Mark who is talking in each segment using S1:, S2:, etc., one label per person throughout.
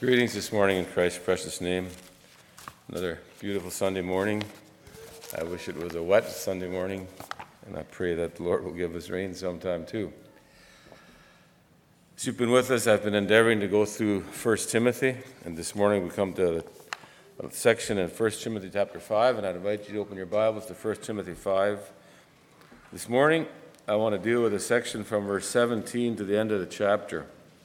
S1: Greetings this morning in Christ's precious name. Another beautiful Sunday morning. I wish it was a wet Sunday morning, and I pray that the Lord will give us rain sometime too. As you've been with us, I've been endeavoring to go through 1 Timothy, and this morning we come to a section in 1 Timothy chapter 5, and I'd invite you to open your Bibles to 1 Timothy 5. This morning, I want to deal with a section from verse 17 to the end of the chapter.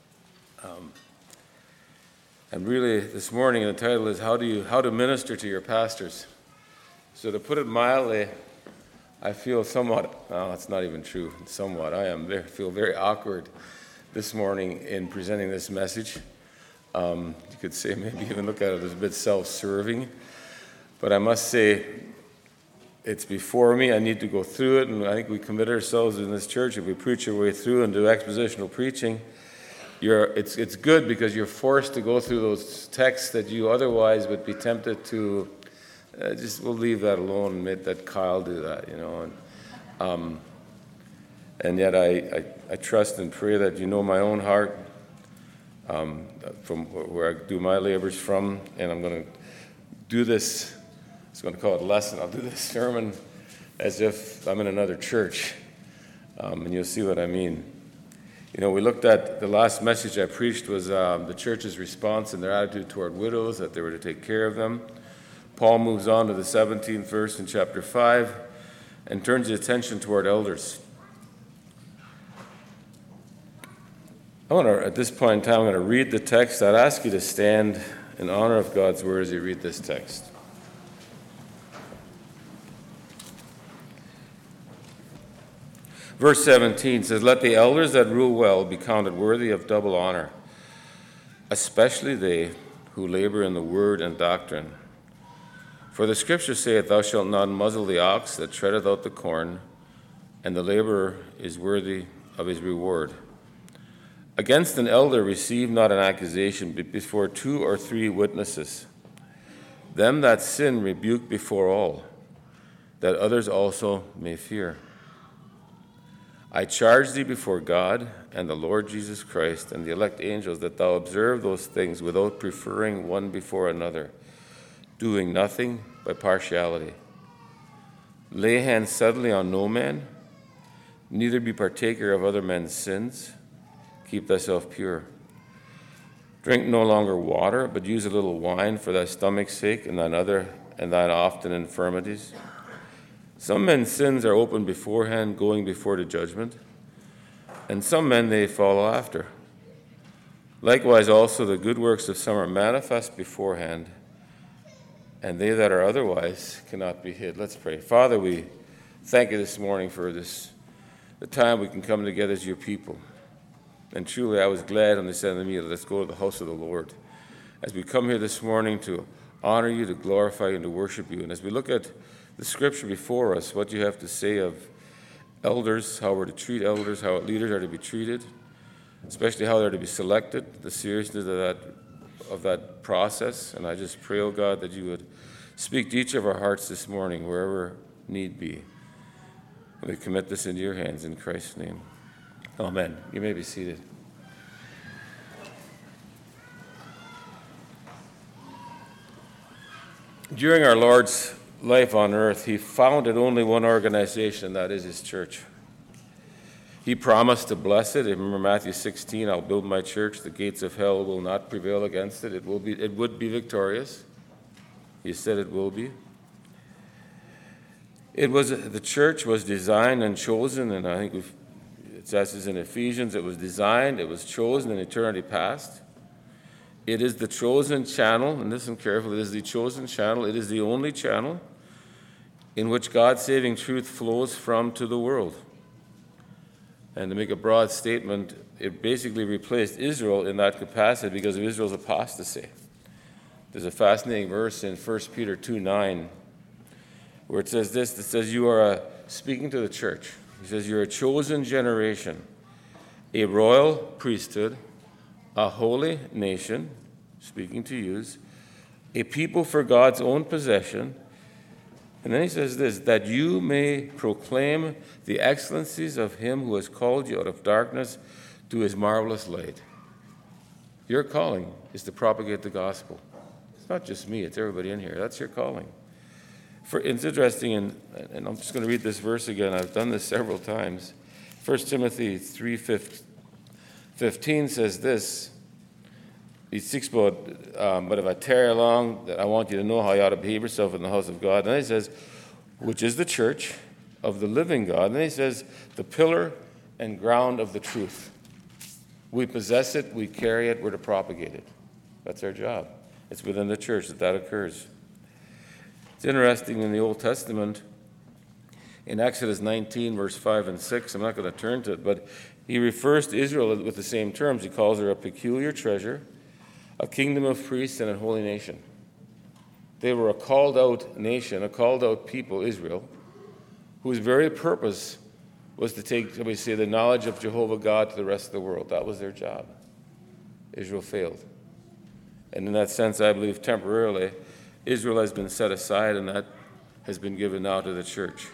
S1: And really, this morning, the title is How to Minister to Your Pastors. So to put it mildly, I feel somewhat, no, it's not even true, somewhat. Feel very awkward this morning in presenting this message. You could say, maybe even look at it as a bit self-serving. But I must say, it's before me. I need to go through it, and I think we commit ourselves in this church. If we preach our way through and do expositional preaching, it's good because you're forced to go through those texts that you otherwise would be tempted to we'll leave that alone and let Kyle do that, and yet I trust and pray that you know my own heart from where I do my labors from, and I'm going to do this. I was going to call it a lesson. I'll do this sermon as if I'm in another church, and you'll see what I mean. We looked at the last message I preached was the church's response and their attitude toward widows, that they were to take care of them. Paul moves on to the 17th verse in chapter 5 and turns his attention toward elders. At this point in time, I'm going to read the text. I'd ask you to stand in honor of God's word as you read this text. Verse 17 says, "Let the elders that rule well be counted worthy of double honor, especially they who labor in the word and doctrine. For the scripture saith, Thou shalt not muzzle the ox that treadeth out the corn, and the laborer is worthy of his reward. Against an elder receive not an accusation, but before 2 or 3 witnesses. Them that sin rebuke before all, that others also may fear. I charge thee before God and the Lord Jesus Christ and the elect angels that thou observe those things without preferring one before another, doing nothing by partiality. Lay hands suddenly on no man, neither be partaker of other men's sins. Keep thyself pure. Drink no longer water, but use a little wine for thy stomach's sake and thine often infirmities. Some men's sins are open beforehand, going before the judgment, and some men they follow after. Likewise also the good works of some are manifest beforehand, and they that are otherwise cannot be hid." Let's pray. Father, we thank you this morning for the time we can come together as your people. And truly I was glad when they said to me, let's go to the house of the Lord. As we come here this morning to honor you, to glorify you, and to worship you, and as we look at the scripture before us, what you have to say of elders, how we're to treat elders, how leaders are to be treated, especially how they're to be selected, the seriousness of that process. And I just pray, oh God, that you would speak to each of our hearts this morning, wherever need be. We commit this into your hands in Christ's name. Amen. You may be seated. During our Lord's life on earth, he founded only one organization, that is his church. He promised to bless it. Remember Matthew 16, I'll build my church, the gates of hell will not prevail against it. It would be victorious. He said it will be. The church was designed and chosen, and I think it says in Ephesians, it was designed, it was chosen in eternity past. It is the chosen channel, and listen carefully, it is the chosen channel, it is the only channel in which God's saving truth flows from to the world. And to make a broad statement, it basically replaced Israel in that capacity because of Israel's apostasy. There's a fascinating verse in 1 Peter 2:9 where it says this, it says, you are speaking to the church. He says, you're a chosen generation, a royal priesthood, a holy nation, speaking to you, a people for God's own possession. And then he says this, that you may proclaim the excellencies of him who has called you out of darkness to his marvelous light. Your calling is to propagate the gospel. It's not just me, it's everybody in here. That's your calling. It's interesting, and I'm just going to read this verse again. I've done this several times. 1 Timothy 3:15 says this. He speaks about, but if I tarry along, that I want you to know how you ought to behave yourself in the house of God. And then he says, which is the church of the living God. And then he says, the pillar and ground of the truth. We possess it, we carry it, we're to propagate it. That's our job. It's within the church that occurs. It's interesting in the Old Testament, in Exodus 19, verse 5 and 6, I'm not going to turn to it, but he refers to Israel with the same terms. He calls her a peculiar treasure, a kingdom of priests, and a holy nation. They were a called out nation, a called out people, Israel, whose very purpose was to take, we say, the knowledge of Jehovah God to the rest of the world. That was their job. Israel failed. And in that sense, I believe temporarily, Israel has been set aside, and that has been given now to the church.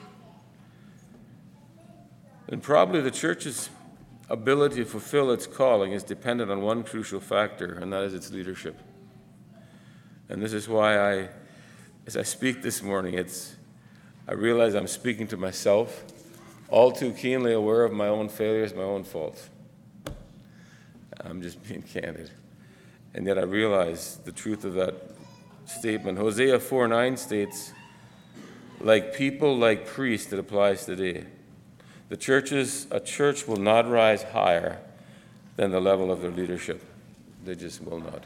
S1: And probably the church's ability to fulfill its calling is dependent on one crucial factor, and that is its leadership. And this is why as I speak this morning, I realize I'm speaking to myself, all too keenly aware of my own failures, my own faults. I'm just being candid. And yet I realize the truth of that statement. Hosea 4:9 states, like people, like priests, it applies today. A church will not rise higher than the level of their leadership. They just will not.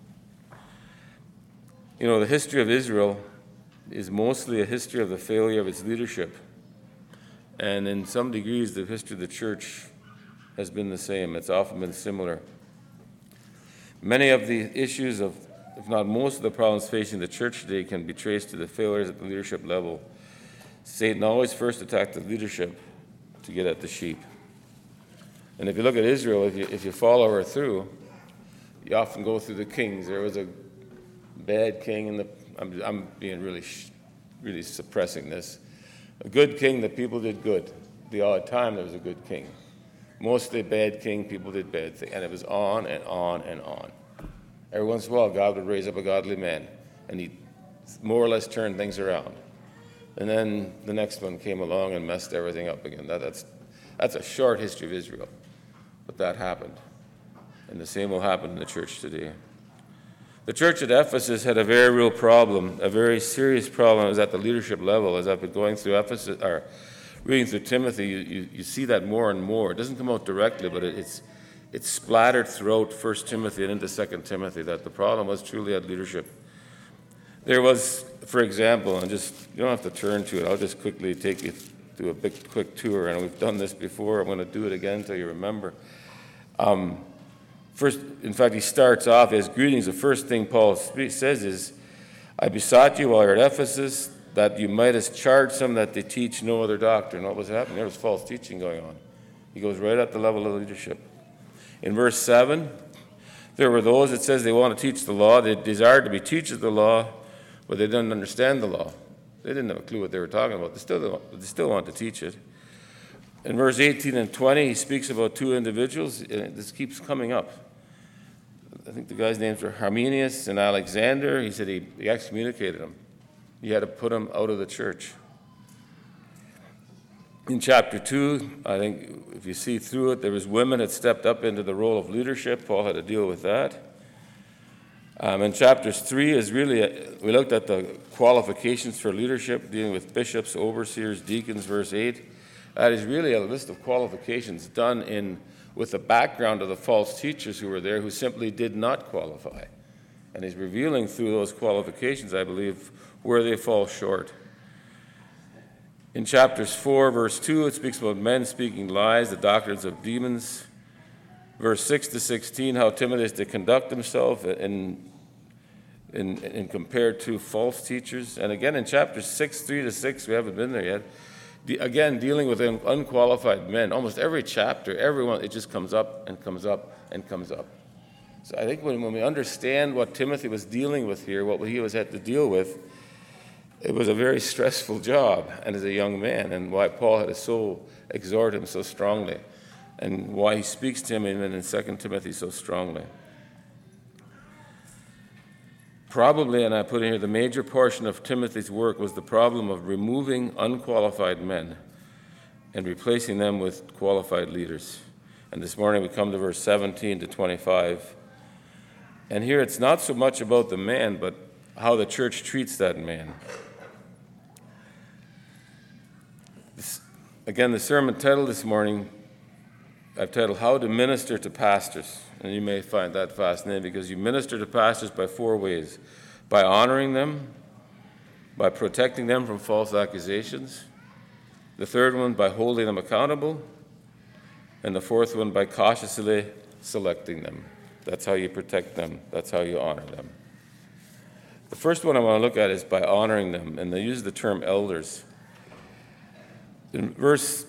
S1: You know, the history of Israel is mostly a history of the failure of its leadership. And in some degrees, the history of the church has been the same. It's often been similar. Many of the issues if not most of the problems facing the church today can be traced to the failures at the leadership level. Satan always first attacked the leadership to get at the sheep. And if you look at Israel, if you follow her through, you often go through the kings. There was a bad king, I'm being really suppressing this. A good king, the people did good. The odd time there was a good king. Mostly bad king, people did bad things. And it was on and on and on. Every once in a while, God would raise up a godly man, and he'd more or less turn things around. And then the next one came along and messed everything up again. That's a short history of Israel. But that happened. And the same will happen in the church today. The church at Ephesus had a very real problem, a very serious problem. It was at the leadership level. As I've been going through Ephesus, or reading through Timothy, you see that more and more. It doesn't come out directly, but it's splattered throughout 1 Timothy and into 2 Timothy that the problem was truly at leadership. There was, for example, and just, you don't have to turn to it, I'll just quickly take you through a quick tour, and we've done this before, I'm going to do it again until you remember. First, in fact, he starts off as greetings. The first thing Paul says is, I besought you while you're at Ephesus that you might have charged them that they teach no other doctrine. What was happening? There was false teaching going on. He goes right at the level of leadership. In verse 7, there were those that says they want to teach the law. They desired to be teachers of the law, but they didn't understand the law. They didn't have a clue what they were talking about. They still want to teach it. In verse 18 and 20, he speaks about two individuals, and this keeps coming up. I think the guy's names were Hymenaeus and Alexander. He said he excommunicated them. He had to put them out of the church. In chapter 2, I think if you see through it, there was women that stepped up into the role of leadership. Paul had to deal with that. In chapters 3 is really, we looked at the qualifications for leadership, dealing with bishops, overseers, deacons, verse 8. That is really a list of qualifications done with the background of the false teachers who were there who simply did not qualify. And he's revealing through those qualifications, I believe, where they fall short. In chapters 4, verse 2, it speaks about men speaking lies, the doctrines of demons. Verse 6 to 16, how Timothy is to conduct himself in compared to false teachers. And again, in chapters 6, 3 to 6, we haven't been there yet, again, dealing with unqualified men. Almost every chapter, everyone, it just comes up and comes up and comes up. So I think when we understand what Timothy was dealing with here, what he had to deal with, it was a very stressful job, and as a young man, and why Paul had to so exhort him so strongly, and why he speaks to him even in 2 Timothy so strongly. Probably, and I put in here, the major portion of Timothy's work was the problem of removing unqualified men and replacing them with qualified leaders. And this morning we come to verse 17 to 25. And here it's not so much about the man, but how the church treats that man. Again, the sermon title this morning, I've titled, How to Minister to Pastors. And you may find that fascinating because you minister to pastors by 4 ways. By honoring them, by protecting them from false accusations. The third one, by holding them accountable. And the fourth one, by cautiously selecting them. That's how you protect them. That's how you honor them. The first one I want to look at is by honoring them. And they use the term elders. In verse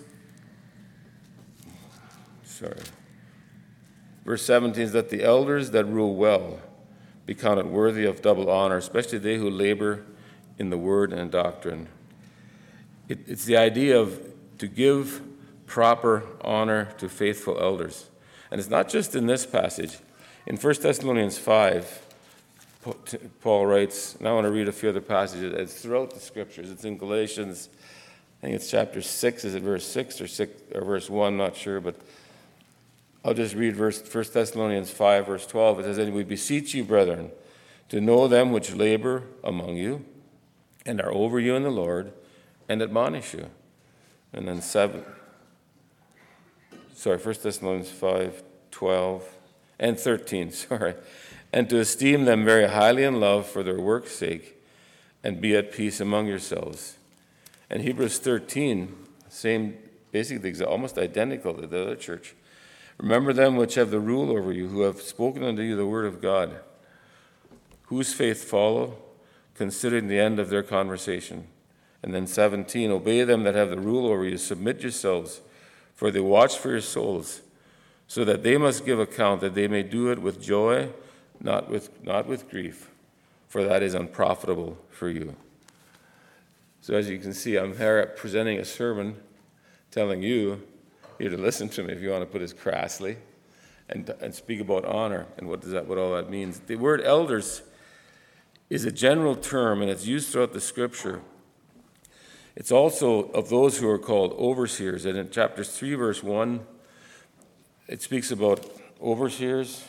S1: 17 is that the elders that rule well be counted worthy of double honor, especially they who labor in the word and doctrine. It's the idea of to give proper honor to faithful elders. And it's not just in this passage. In 1 Thessalonians 5, Paul writes, and I want to read a few other passages. It's throughout the scriptures. It's in Galatians, I think it's chapter 6. Is it verse 6 or verse 1? Not sure, but I'll just read 1 Thessalonians 5, verse 12. It says, And we beseech you, brethren, to know them which labor among you and are over you in the Lord, and admonish you. And then 1 Thessalonians 5, 12, and 13, And to esteem them very highly in love for their work's sake, and be at peace among yourselves. And Hebrews 13, same, basically almost identical to the other church. Remember them which have the rule over you, who have spoken unto you the word of God, whose faith follow, considering the end of their conversation. And then 17, obey them that have the rule over you, submit yourselves, for they watch for your souls, so that they must give account, that they may do it with joy, not with grief, for that is unprofitable for you. So as you can see, I'm here presenting a sermon telling you to listen to me if you want to put it crassly, and speak about honor and what all that means. The word elders is a general term, and it's used throughout the scripture. It's also of those who are called overseers, and in chapter 3, verse 1, it speaks about overseers.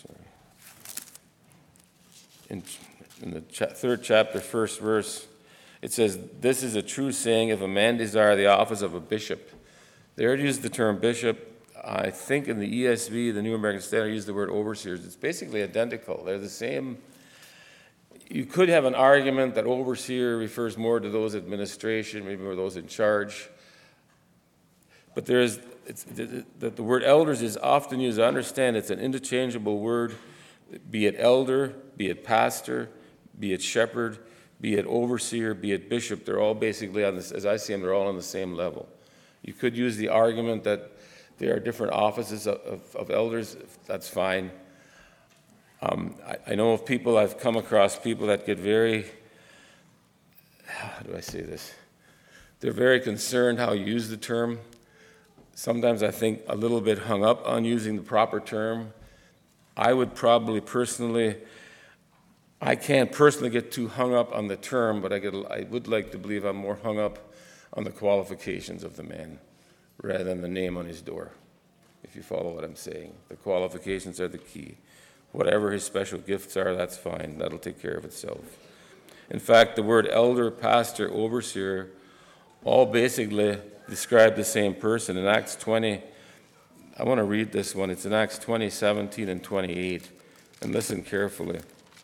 S1: In the third chapter, first verse, it says, This is a true saying, if a man desire the office of a bishop. They already used the term bishop. I think in the ESV, the New American Standard, used the word overseers. It's basically identical. They're the same. You could have an argument that overseer refers more to those administration, maybe more those in charge. But the word elders is often used. I understand it's an interchangeable word, be it elder, be it pastor, be it shepherd, be it overseer, be it bishop. They're all basically on this, as I see them, they're all on the same level. You could use the argument that there are different offices of elders. That's fine. I know of people, I've come across people that get very, how do I say this? They're very concerned how you use the term. Sometimes I think a little bit hung up on using the proper term. I would probably I can't personally get too hung up on the term, but I would like to believe I'm more hung up on the qualifications of the man rather than the name on his door, if you follow what I'm saying. The qualifications are the key. Whatever his special gifts are, that's fine. That'll take care of itself. In fact, the word elder, pastor, overseer, all basically describe the same person. In Acts 20, I want to read this one. It's in Acts 20, 17 and 28. And listen carefully.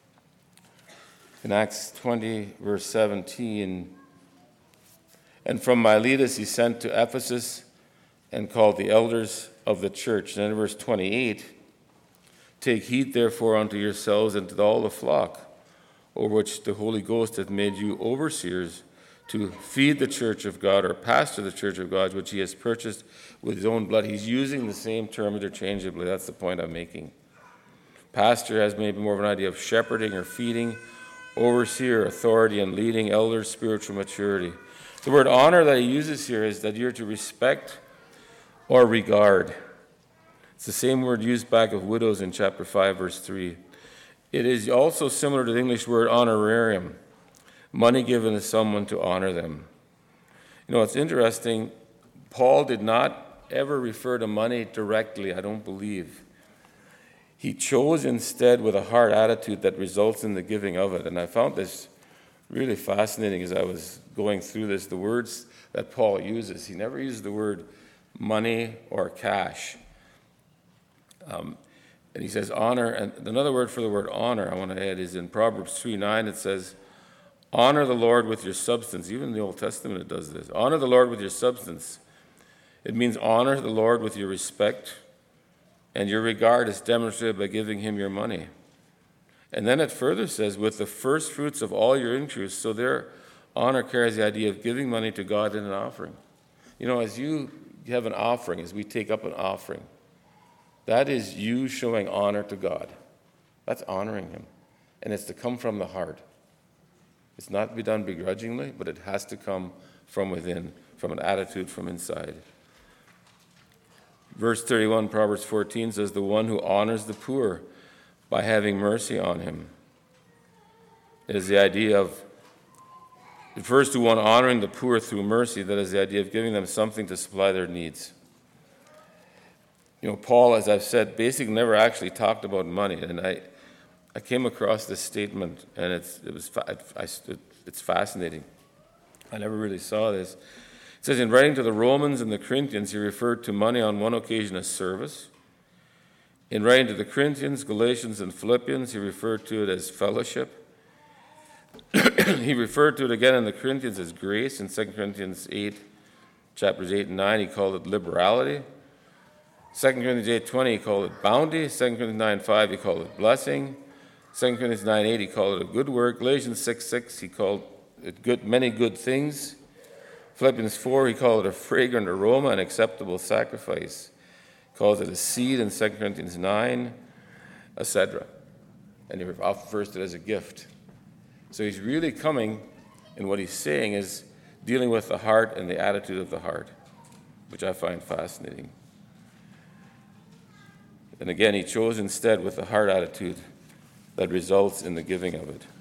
S1: In Acts 20, verse 17, And from Miletus he sent to Ephesus and called the elders of the church. And in verse 28, Take heed therefore unto yourselves and to all the flock, over which the Holy Ghost hath made you overseers, to feed the church of God, or pastor the church of God, which he has purchased with his own blood. He's using the same term interchangeably. That's the point I'm making. Pastor has maybe more of an idea of shepherding or feeding. Overseer, authority and leading. Elders, spiritual maturity. The word honor that he uses here is that you're to respect or regard. It's the same word used back of widows in chapter 5, verse 3. It is also similar to the English word honorarium, money given to someone to honor them. You know, it's interesting, Paul did not ever refer to money directly, I don't believe. He chose instead with a heart attitude that results in the giving of it. And I found this really fascinating as I was going through this, the words that Paul uses. He never uses the word money or cash. And he says honor, and another word for the word honor I want to add is in Proverbs 3:9. It says, honor the Lord with your substance. Even in the Old Testament it does this. Honor the Lord with your substance. It means honor the Lord with your respect, and your regard is demonstrated by giving him your money. And then it further says, with the first fruits of all your increase. So their honor carries the idea of giving money to God in an offering. You know, as you have an offering, as we take up an offering, that is you showing honor to God. That's honoring him. And it's to come from the heart. It's not to be done begrudgingly, but it has to come from within, from an attitude from inside. Verse 31, Proverbs 14 says, the one who honors the poor by having mercy on him. It is the idea of, it refers to one honoring the poor through mercy. That is the idea of giving them something to supply their needs. You know, Paul, as I've said, basically never actually talked about money. And I came across this statement, and it's fascinating. I never really saw this. It says, in writing to the Romans and the Corinthians, he referred to money on one occasion as service. In writing to the Corinthians, Galatians, and Philippians, he referred to it as fellowship. He referred to it again in the Corinthians as grace. In 2 Corinthians 8, chapters 8 and 9, he called it liberality. 2 Corinthians 8:20, he called it bounty. 2 Corinthians 9:5, he called it blessing. 2 Corinthians 9:8, he called it a good work. Galatians 6:6, he called it many good things. Philippians 4, he called it a fragrant aroma, an acceptable sacrifice. He calls it a seed in 2 Corinthians 9, etc. And he often refers to it as a gift. So he's really coming, and what he's saying is dealing with the heart and the attitude of the heart, which I find fascinating. And again, he chose instead with the heart attitude that results in the giving of it.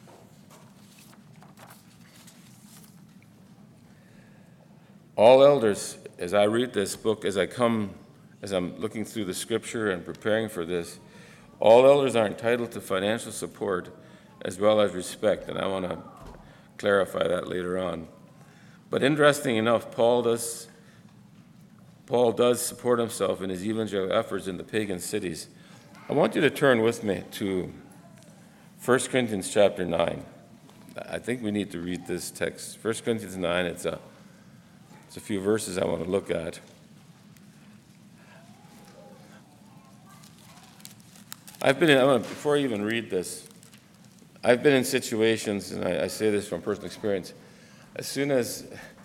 S1: All elders, as I read this book, as I'm looking through the scripture and preparing for this, all elders are entitled to financial support as well as respect, and I want to clarify that later on. But interesting enough, Paul does support himself in his evangelical efforts in the pagan cities. I want you to turn with me to 1 Corinthians chapter 9. I think we need to read this text. 1 Corinthians 9, it's a few verses I want to look at. Before I even read this, I've been in situations, and I say this from personal experience, as soon as,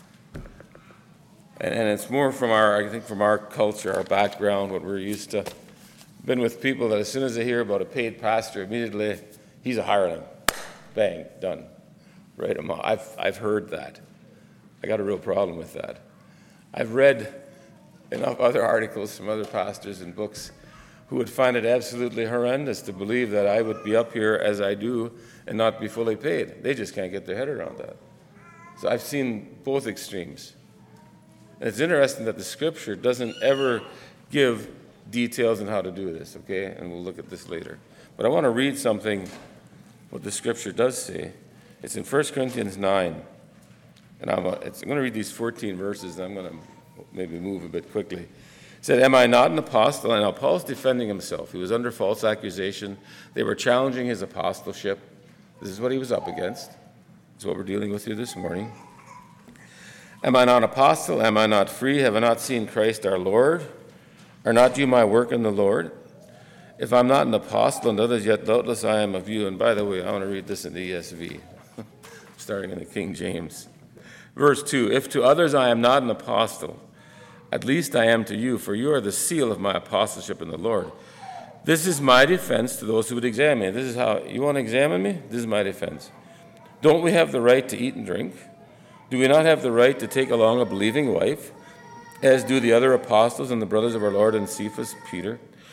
S1: and it's more from our culture, our background, what we're used to. I've been with people that as soon as they hear about a paid pastor, immediately, he's a hireling. Bang, done. Write him off. I've heard that. I got a real problem with that. I've read enough other articles from other pastors and books who would find it absolutely horrendous to believe that I would be up here as I do and not be fully paid. They just can't get their head around that. So I've seen both extremes. And it's interesting that the scripture doesn't ever give details on how to do this, okay? And we'll look at this later. But I want to read something, what the scripture does say. It's in 1 Corinthians 9. And I'm going to read these 14 verses, and I'm going to maybe move a bit quickly. It said, am I not an apostle? And now Paul's defending himself. He was under false accusation. They were challenging his apostleship. This is what he was up against. This is what we're dealing with here this morning. Am I not an apostle? Am I not free? Have I not seen Christ our Lord? Are not you my work in the Lord? If I'm not an apostle and others, yet doubtless I am of you. And by the way, I want to read this in the ESV, starting in the King James. Verse 2, if to others I am not an apostle, at least I am to you, for you are the seal of my apostleship in the Lord. This is my defense to those who would examine me. This is how, you want to examine me? This is my defense. Don't we have the right to eat and drink? Do we not have the right to take along a believing wife, as do the other apostles and the brothers of our Lord and Cephas, Peter?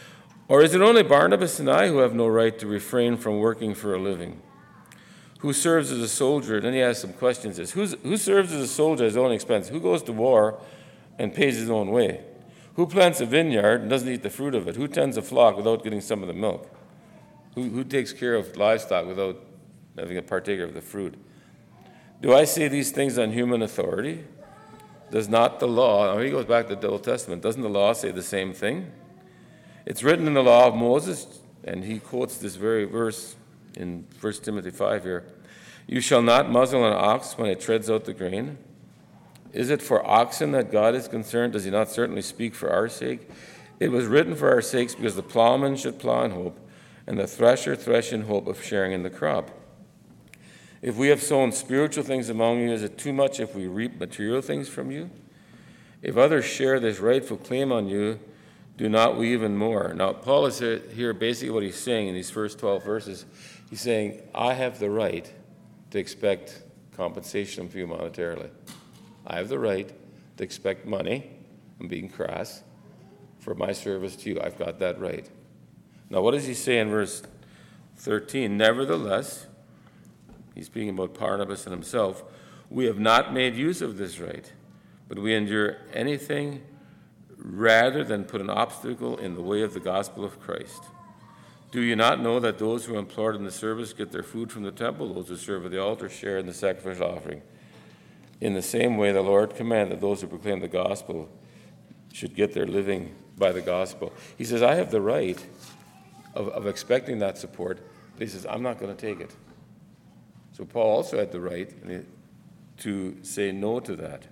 S1: Or is it only Barnabas and I who have no right to refrain from working for a living? Who serves as a soldier? And then he asks some questions. Who serves as a soldier at his own expense? Who goes to war and pays his own way? Who plants a vineyard and doesn't eat the fruit of it? Who tends a flock without getting some of the milk? Who takes care of livestock without having a partaker of the fruit? Do I say these things on human authority? Does not the law, now he goes back to the Old Testament, doesn't the law say the same thing? It's written in the law of Moses, and he quotes this very verse in 1 Timothy 5 here. You shall not muzzle an ox when it treads out the grain. Is it for oxen that God is concerned? Does he not certainly speak for our sake? It was written for our sakes because the plowman should plow in hope, and the thresher thresh in hope of sharing in the crop. If we have sown spiritual things among you, is it too much if we reap material things from you? If others share this rightful claim on you, do not we even more? Now, Paul is here basically what he's saying in these first 12 verses. He's saying, I have the right to expect compensation from you monetarily. I have the right to expect money, I'm being crass, for my service to you. I've got that right. Now, what does he say in verse 13? Nevertheless, he's speaking about Barnabas and himself, we have not made use of this right, but we endure anything rather than put an obstacle in the way of the gospel of Christ. Do you not know that those who are employed in the service get their food from the temple? Those who serve at the altar share in the sacrificial offering. In the same way, the Lord commanded that those who proclaim the gospel should get their living by the gospel. He says, I have the right of expecting that support, but he says, I'm not going to take it. So Paul also had the right to say no to that.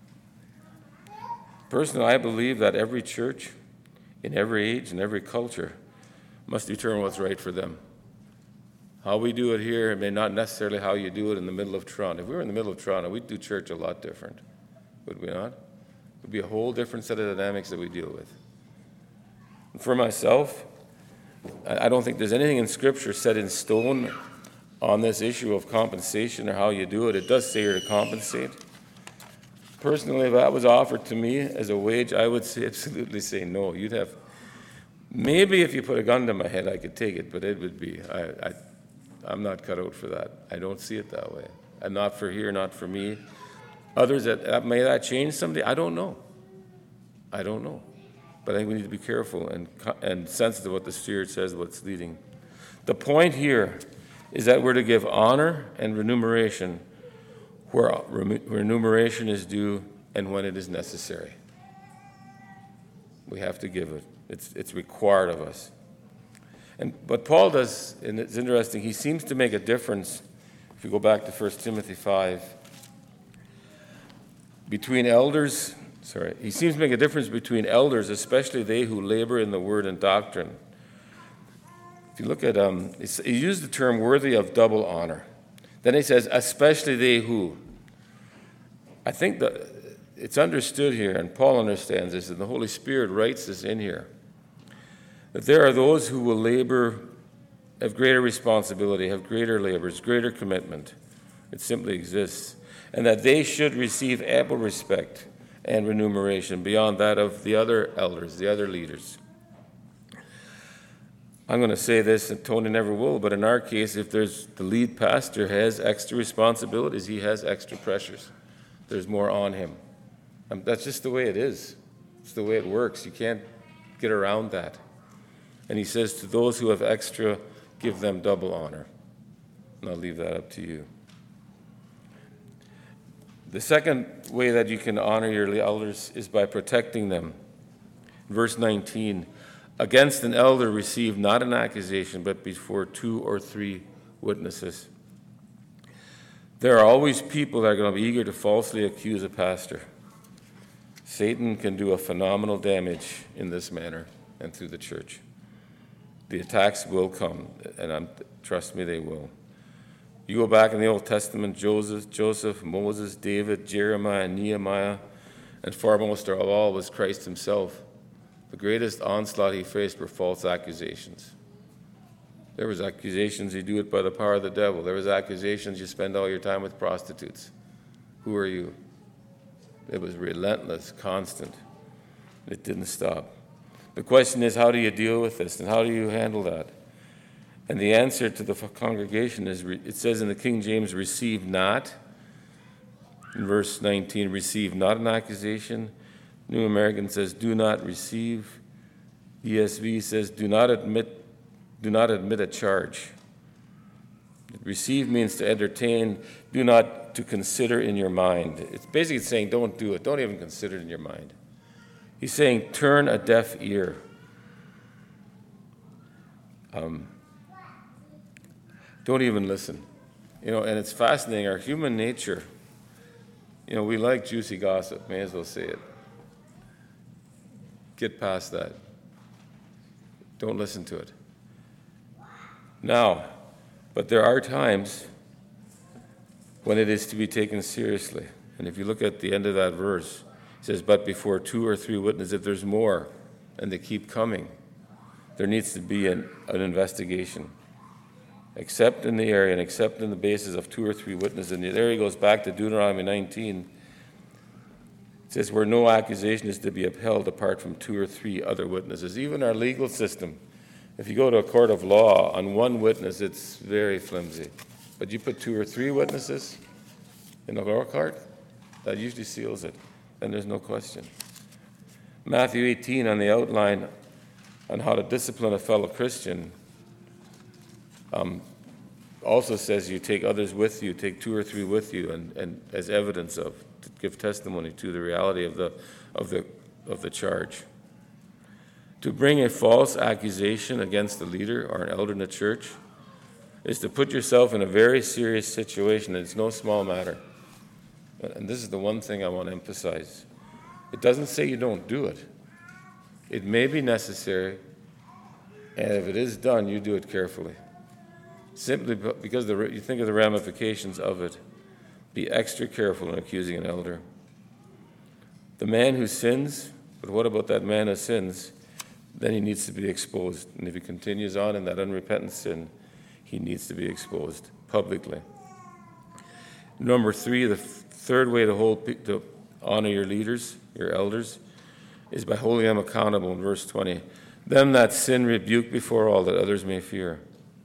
S1: Personally, I believe that every church, in every age and every culture, must determine what's right for them. How we do it here may not necessarily how you do it in the middle of Toronto. If we were in the middle of Toronto, we'd do church a lot different, would we not? It would be a whole different set of dynamics that we deal with. And for myself, I don't think there's anything in Scripture set in stone on this issue of compensation or how you do it. It does say here to compensate. Personally, if that was offered to me as a wage, I would absolutely say no. You'd have, maybe if you put a gun to my head, I could take it, but it would be, I'm not cut out for that. I don't see it that way. And not for here, not for me. Others, may that change someday? I don't know. But I think we need to be careful and sensitive what the Spirit says, what's leading. The point here is that we're to give honor and remuneration where remuneration is due and when it is necessary. We have to give it. It's required of us. But Paul does, and it's interesting, he seems to make a difference, if you go back to 1 Timothy 5, he seems to make a difference between elders, especially they who labor in the word and doctrine. If you look at, he used the term worthy of double honor. Then he says, especially they who. I think that it's understood here, and Paul understands this, and the Holy Spirit writes this in here, that there are those who will labor, have greater responsibility, have greater labors, greater commitment. It simply exists. And that they should receive ample respect and remuneration beyond that of the other elders, the other leaders. I'm going to say this, and Tony never will, but in our case, if there's the lead pastor has extra responsibilities, he has extra pressures. There's more on him. That's just the way it is. It's the way it works. You can't get around that. And he says to those who have extra, give them double honor. And I'll leave that up to you. The second way that you can honor your elders is by protecting them. Verse 19, against an elder receive not an accusation, but before 2 or 3 witnesses. There are always people that are going to be eager to falsely accuse a pastor. Satan can do a phenomenal damage in this manner and through the church. The attacks will come, and trust me, they will. You go back in the Old Testament, Joseph, Moses, David, Jeremiah, Nehemiah, and foremost of all was Christ himself. The greatest onslaught he faced were false accusations. There was accusations you do it by the power of the devil. There was accusations you spend all your time with prostitutes. Who are you? It was relentless, constant. It didn't stop. The question is, how do you deal with this, and how do you handle that? And the answer to the congregation is, it says in the King James, receive not. In verse 19, receive not an accusation. New American says, do not receive. ESV says, do not admit a charge. Receive means to entertain, do not to consider in your mind. It's basically saying, don't do it. Don't even consider it in your mind. He's saying, turn a deaf ear. Don't even listen. And it's fascinating, our human nature, we like juicy gossip, may as well say it. Get past that. Don't listen to it. Now, but there are times when it is to be taken seriously. And if you look at the end of that verse, it says, but before 2 or 3 witnesses, if there's more, and they keep coming, there needs to be an investigation. Except in the area and except in the basis of 2 or 3 witnesses. And there he goes back to Deuteronomy 19. It says, where no accusation is to be upheld apart from 2 or 3 other witnesses. Even our legal system, if you go to a court of law, on one witness, it's very flimsy. But you put 2 or 3 witnesses in a law court, that usually seals it. Then there's no question. Matthew 18, on the outline on how to discipline a fellow Christian, also says you take others with you, take 2 or 3 with you, and as evidence of, to give testimony to the reality of the charge. To bring a false accusation against the leader or an elder in the church is to put yourself in a very serious situation, and it's no small matter. And this is the one thing I want to emphasize. It doesn't say you don't do it. It may be necessary, and if it is done, you do it carefully. Simply because you think of the ramifications of it. Be extra careful in accusing an elder. The man who sins, but what about that man who sins? Then he needs to be exposed. And if he continues on in that unrepentant sin, he needs to be exposed publicly. Number 3, the third way to honor your leaders, your elders, is by holding them accountable in verse 20. Them that sin rebuke before all, that others may fear.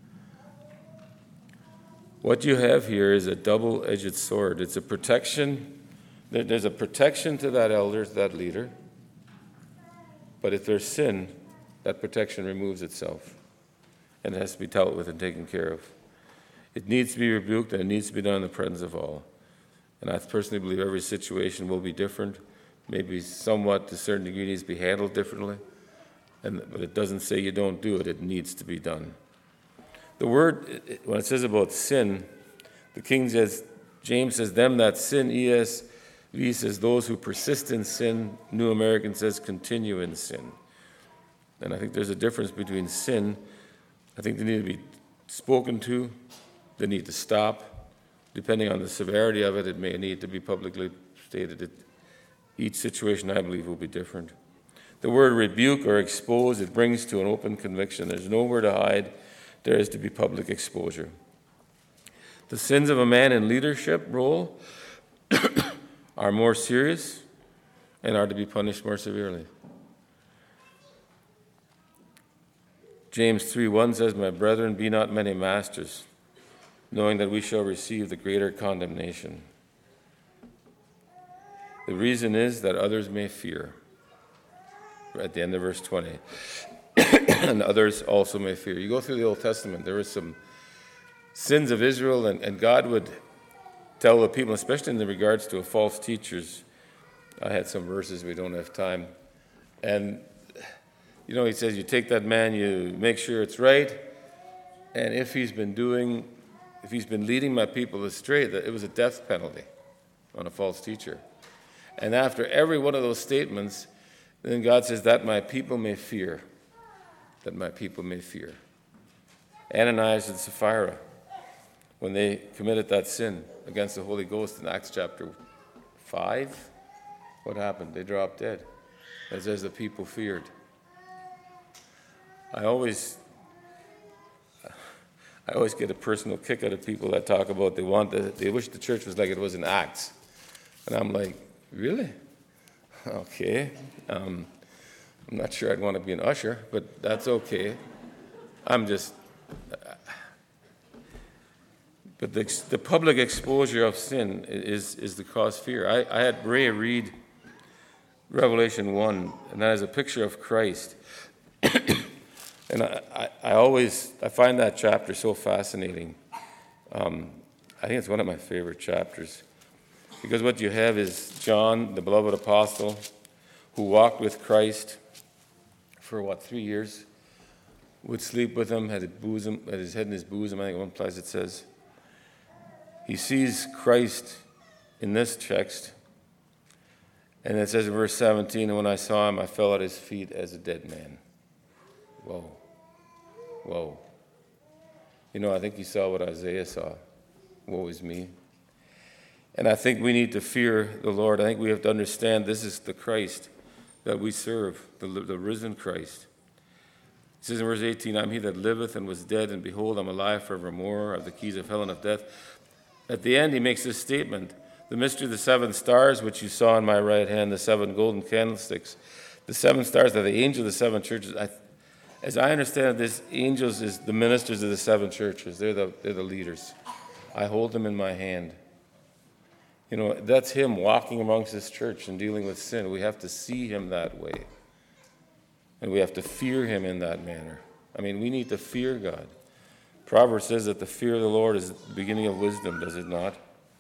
S1: What you have here is a double-edged sword. It's a protection. There's a protection to that elder, to that leader. But if there's sin, that protection removes itself. And it has to be dealt with and taken care of. It needs to be rebuked, and it needs to be done in the presence of all. And I personally believe every situation will be different. Maybe somewhat, to a certain degree, needs to be handled differently. But it doesn't say you don't do it. It needs to be done. The word, when it says about sin, the King James says, them that sin. ESV says, those who persist in sin. New American says, continue in sin. And I think there's a difference between sin. I think they need to be spoken to. They need to stop. Depending on the severity of it, it may need to be publicly stated. Each situation, I believe, will be different. The word rebuke or expose, it brings to an open conviction. There's nowhere to hide. There is to be public exposure. The sins of a man in leadership role are more serious and are to be punished more severely. James 3:1 says, my brethren, be not many masters, knowing that we shall receive the greater condemnation. The reason is that others may fear. At the end of verse 20. And others also may fear. You go through the Old Testament, there were some sins of Israel, and God would tell the people, especially in regards to false teachers. I had some verses, we don't have time. And, he says, you take that man, you make sure it's right, and if he's been leading my people astray, that it was a death penalty on a false teacher. And after every one of those statements, then God says, that my people may fear. That my people may fear. Ananias and Sapphira, when they committed that sin against the Holy Ghost in Acts chapter 5, what happened? They dropped dead. It says the people feared. I always get a personal kick out of people that talk about they wish the church was like it was in Acts. And I'm like, really? Okay. I'm not sure I'd want to be an usher, but that's okay. But the public exposure of sin is the cause of fear. I had Ray read Revelation 1, and that is a picture of Christ. And I find that chapter so fascinating. I think it's one of my favorite chapters. Because what you have is John, the beloved apostle, who walked with Christ for 3 years, would sleep with him, had his head in his bosom, I think one place it says. He sees Christ in this text, and it says in verse 17, and when I saw him, I fell at his feet as a dead man. Whoa. Whoa. I think he saw what Isaiah saw. Woe is me. And I think we need to fear the Lord. I think we have to understand this is the Christ that we serve, the risen Christ. It says in verse 18, I'm he that liveth and was dead, and behold, I'm alive forevermore, of the keys of hell and of death. At the end, he makes this statement, the mystery of the 7 stars, which you saw in my right hand, the 7 golden candlesticks. The 7 stars are the angels of the 7 churches. As I understand it, this angels is the ministers of the 7 churches. They're the leaders. I hold them in my hand. That's him walking amongst this church and dealing with sin. We have to see him that way. And we have to fear him in that manner. We need to fear God. Proverbs says that the fear of the Lord is the beginning of wisdom, does it not?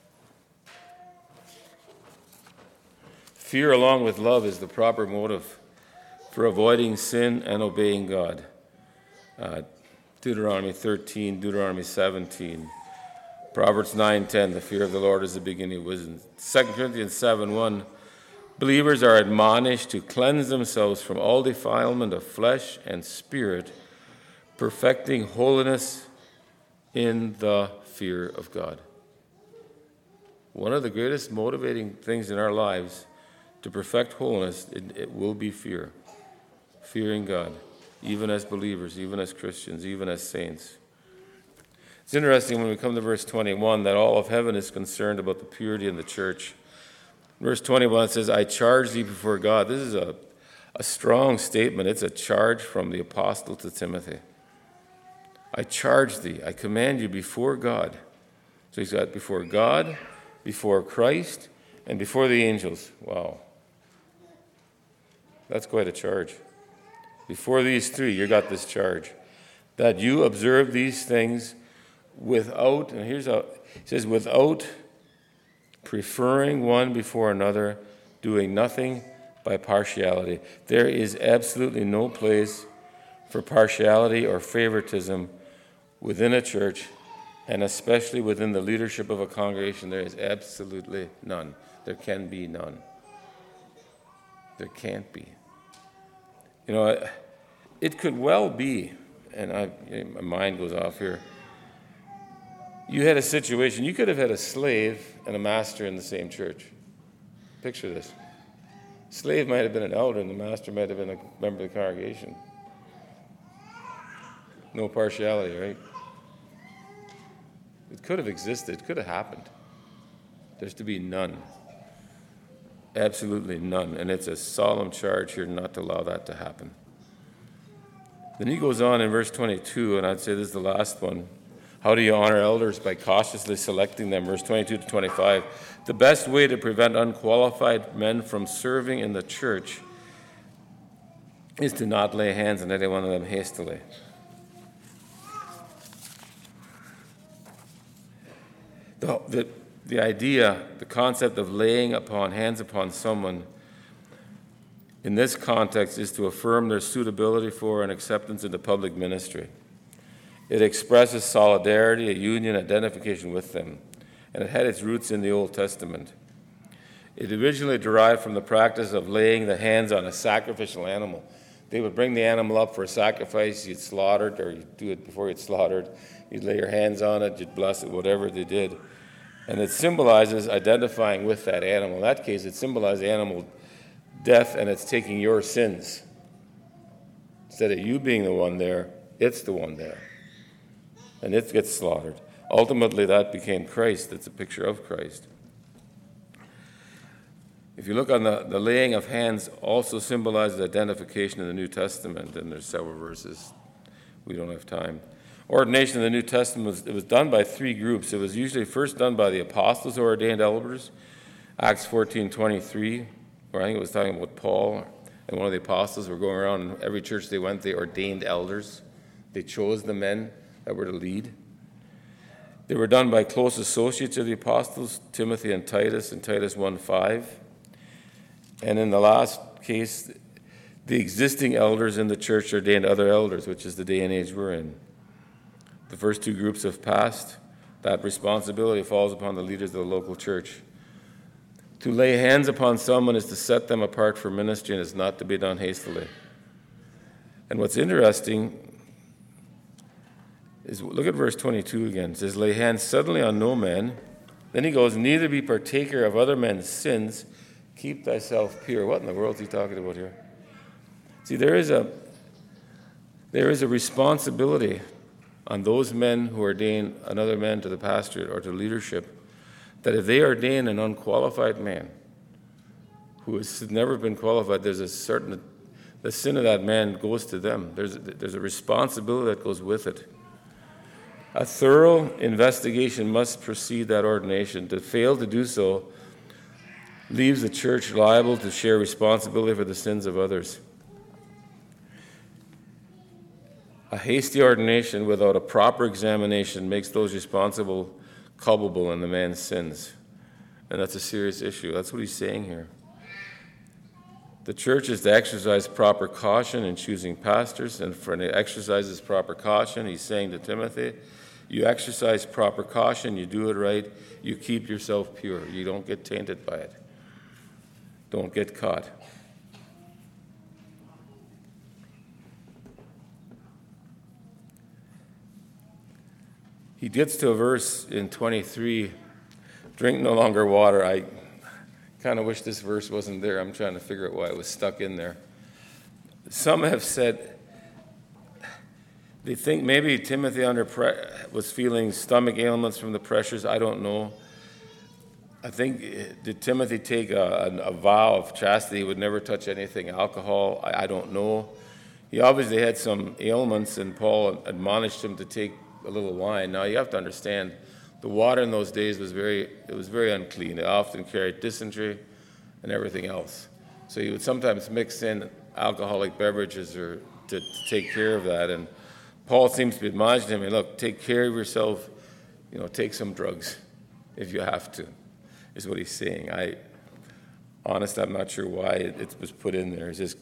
S1: Fear along with love is the proper motive for avoiding sin and obeying God. Deuteronomy 13, Deuteronomy 17. Proverbs 9:10, the fear of the Lord is the beginning of wisdom. 2 Corinthians 7:1, believers are admonished to cleanse themselves from all defilement of flesh and spirit, perfecting holiness in the fear of God. One of the greatest motivating things in our lives to perfect holiness, it will be fear. Fearing God, even as believers, even as Christians, even as saints. It's interesting when we come to verse 21 that all of heaven is concerned about the purity in the church. Verse 21 says, I charge thee before God. This is a strong statement. It's a charge from the apostle to Timothy. I charge thee, I command you before God. So he's got before God, before Christ, and before the angels. Wow. That's quite a charge. Before these 3, you got this charge. That you observe these things without, and here's how it says, without preferring one before another, doing nothing by partiality. There is absolutely no place for partiality or favoritism within a church, and especially within the leadership of a congregation. There is absolutely none. There can be none. There can't be. It could well be, and my mind goes off here, you had a situation, you could have had a slave and a master in the same church. Picture this. Slave might have been an elder, and the master might have been a member of the congregation. No partiality, right? It could have existed. It could have happened. There's to be none. Absolutely none. And it's a solemn charge here not to allow that to happen. Then he goes on in verse 22, and I'd say this is the last one. How do you honor elders? By cautiously selecting them. Verse 22 to 25. The best way to prevent unqualified men from serving in the church is to not lay hands on any one of them hastily. The idea, the concept of laying hands upon someone in this context is to affirm their suitability for and acceptance into public ministry. It expresses solidarity, a union, identification with them, and it had its roots in the Old Testament. It originally derived from the practice of laying the hands on a sacrificial animal. They would bring the animal up for a sacrifice, you'd slaughter it, or you'd do it before you'd slaughtered. You'd lay your hands on it, you'd bless it, whatever they did. And it symbolizes identifying with that animal. In that case, it symbolized animal death, and it's taking your sins. Instead of you being the one there, it's the one there. And it gets slaughtered. Ultimately, that became Christ. It's a picture of Christ. If you look on the laying of hands also symbolizes identification in the New Testament, and there's several verses. We don't have time. Ordination in the New Testament was done by three groups. It was usually first done by the apostles who ordained elders, Acts 14:23, where I think it was talking about Paul and one of the apostles were going around, and every church they went, they ordained elders. They chose the men that were to lead. They were done by close associates of the apostles, Timothy and Titus, in Titus 1:5. And in the last case, the existing elders in the church ordained other elders, which is the day and age we're in. The first two groups have passed. That responsibility falls upon the leaders of the local church. To lay hands upon someone is to set them apart for ministry, and is not to be done hastily. And what's interesting is, look at verse 22 again. It says, lay hands suddenly on no man. Then he goes, neither be partaker of other men's sins. Keep thyself pure. What in the world is he talking about here? See, there is a responsibility on those men who ordain another man to the pastorate or to leadership, that if they ordain an unqualified man who has never been qualified, there's a certain, the sin of that man goes to them. There's a responsibility that goes with it. A thorough investigation must precede that ordination. To fail to do so leaves the church liable to share responsibility for the sins of others. A hasty ordination without a proper examination makes those responsible culpable in the man's sins. And that's a serious issue. That's what he's saying here. The church is to exercise proper caution in choosing pastors, and for it exercises proper caution, he's saying to Timothy, you exercise proper caution, you do it right, you keep yourself pure. You don't get tainted by it. Don't get caught. He gets to a verse in 23, drink no longer water. I kind of wish this verse wasn't there. I'm trying to figure out why it was stuck in there. Some have said they think maybe Timothy was feeling stomach ailments from the pressures. I don't know. I think, did Timothy take a vow of chastity? He would never touch anything alcohol. I don't know. He obviously had some ailments, and Paul admonished him to take a little wine. Now, you have to understand, the water in those days was very unclean. It often carried dysentery and everything else. So he would sometimes mix in alcoholic beverages or to take care of that. And Paul seems to be admonishing him, look, take care of yourself, take some drugs if you have to, is what he's saying. I'm not sure why it was put in there. It's just,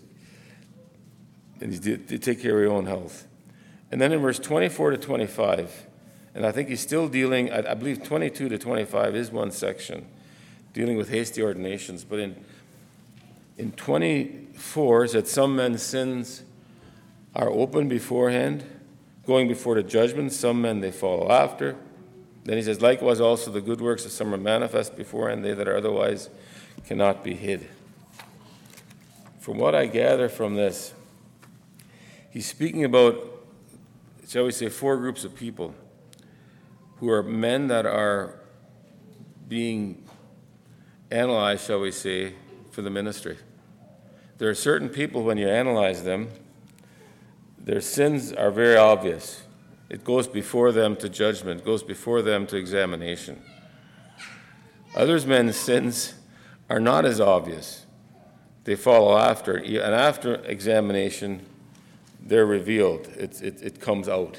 S1: and he did take care of your own health. And then in verse 24 to 25, and I think he's still dealing, I believe 22 to 25 is one section, dealing with hasty ordinations. But in 24, it said, some men's sins are open beforehand, going before the judgment. Some men they follow after. Then he says, likewise also the good works of some are manifest beforehand, they that are otherwise cannot be hid. From what I gather from this, he's speaking about, shall we say, four groups of people who are men that are being analyzed, shall we say, for the ministry. There are certain people, when you analyze them, their sins are very obvious. It goes before them to judgment, goes before them to examination. Others men's sins are not as obvious. They follow after, and after examination, they're revealed. It comes out.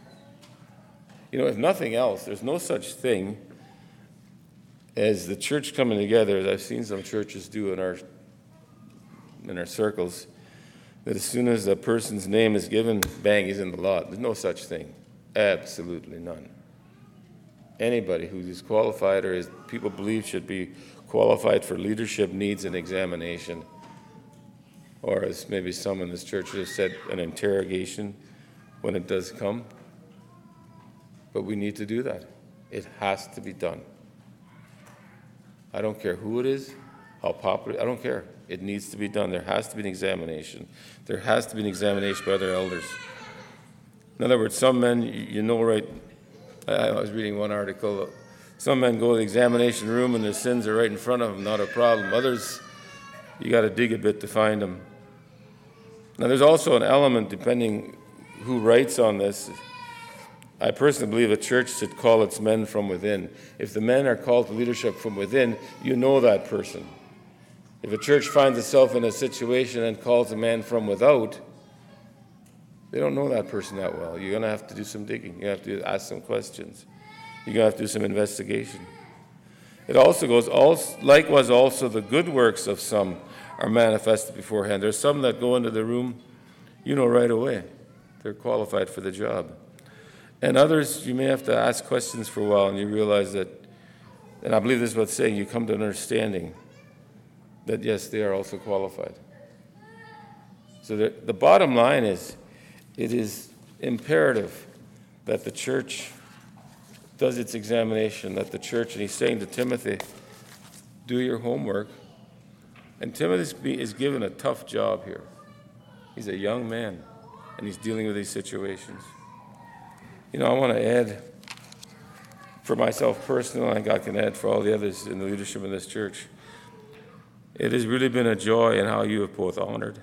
S1: If nothing else, there's no such thing as the church coming together, as I've seen some churches do in our circles, that as soon as a person's name is given, bang, he's in the lot. There's no such thing. Absolutely none. Anybody who is qualified or people believe should be qualified for leadership needs an examination. Or as maybe some in this church have said, an interrogation when it does come. But we need to do that. It has to be done. I don't care who it is, how popular, I don't care. It needs to be done. There has to be an examination. There has to be an examination by other elders. In other words, some men, right, I was reading one article, some men go to the examination room and their sins are right in front of them, not a problem. Others you got to dig a bit to find them. Now, there's also an element, depending who writes on this. I personally believe a church should call its men from within. If the men are called to leadership from within, you know that person. If a church finds itself in a situation and calls a man from without, they don't know that person that well. You're going to have to do some digging. You have to ask some questions. You're going to have to do some investigation. It also goes, likewise also the good works of some are manifested beforehand. There's some that go into the room, you know right away. They're qualified for the job. And others, you may have to ask questions for a while, and you realize that, and I believe this is what it's saying, you come to an understanding that, yes, they are also qualified. So the bottom line is, it is imperative that the church does its examination, that the church, and he's saying to Timothy, do your homework. And Timothy is given a tough job here. He's a young man, and he's dealing with these situations. You know, I want to add, for myself personally, and God can add for all the others in the leadership of this church, it has really been a joy in how you have both honored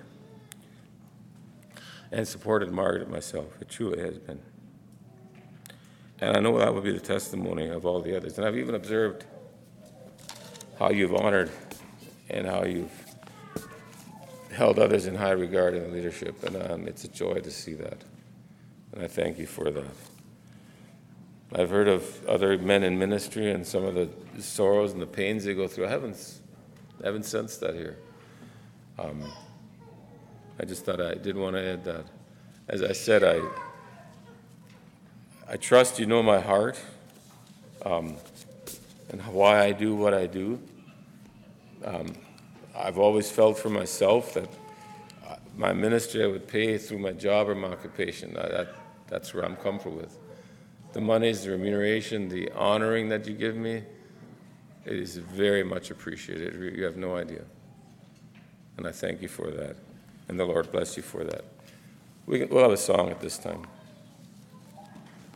S1: and supported Margaret and myself. It truly has been. And I know that would be the testimony of all the others. And I've even observed how you've honored and how you've held others in high regard in the leadership. And it's a joy to see that. And I thank you for that. I've heard of other men in ministry and some of the sorrows and the pains they go through. I haven't sensed that here. I just thought I did want to add that. As I said, I trust you know my heart and why I do what I do. I've always felt for myself that my ministry I would pay through my job or my occupation. That's where I'm comfortable with. The monies, the remuneration, the honoring that you give me, it is very much appreciated. You have no idea. And I thank you for that. And the Lord bless you for that. We'll have a song at this time.